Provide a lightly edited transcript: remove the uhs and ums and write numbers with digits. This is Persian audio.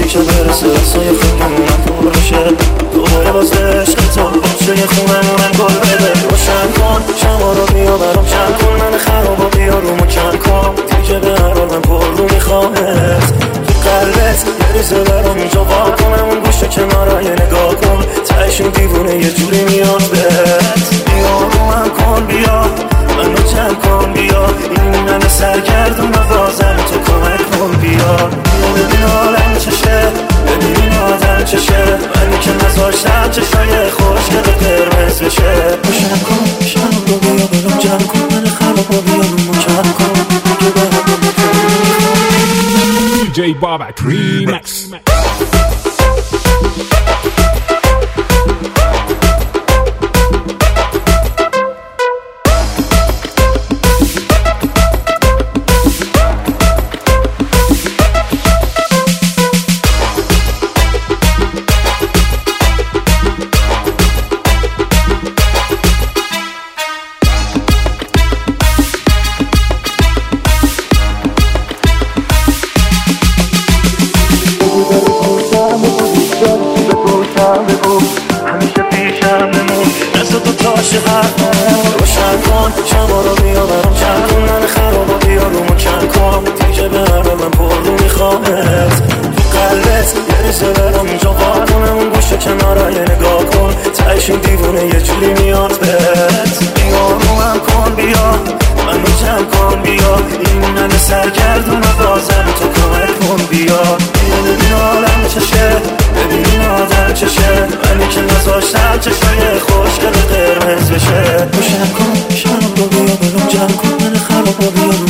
که برسه رسای خودمونم پر بشه دوباره باز عشق تو باشه خونمونم گل بده روشن کن شما رو بیا برام چند کن من خرابا بیا رومو کم کن دیگه به هر حال من پر رو میخوامت تو قلبت یه ریزه برام اینجا وا کنم اون گوشه کنارای نگاه کن تهش این دیوونه یه جوری میاد بهت بیا رومم کن بیا منو جمع کن بیا این من سرگردون و بازم تو کمک کن بیا ببین حالم چشه ببین این آدم چشه منی که نذاشتم چشای خوشگل قرمز بشه روشن کن شب رو بیا برام جمع کن من خراب رو بیا رومو کم کن دیگه برام DJ Babak Remix. همیشه پیشم بمون دست تو تاشه حرفم روشن کن شما رو بیا برام چند کن من خرابا بیا رومو کم کن دیگه به هر حال من پر رو میخوامت تو قلبت یه ریزه برام اینجا وا کنم اون گوشه کنارای نگاه کن تهش این دیوونه یه جوری میاد بهت بیا رومم کن بیا منو جمع کن بیا این من سرگردون و بازم تو کمک کن بیا ببین حالم چشه ببین این آدم چشه منی که نذاشتم چشای خوشگل قرمز بشه روشن کن شب رو بیا برام جمع کن من خراب رو بیا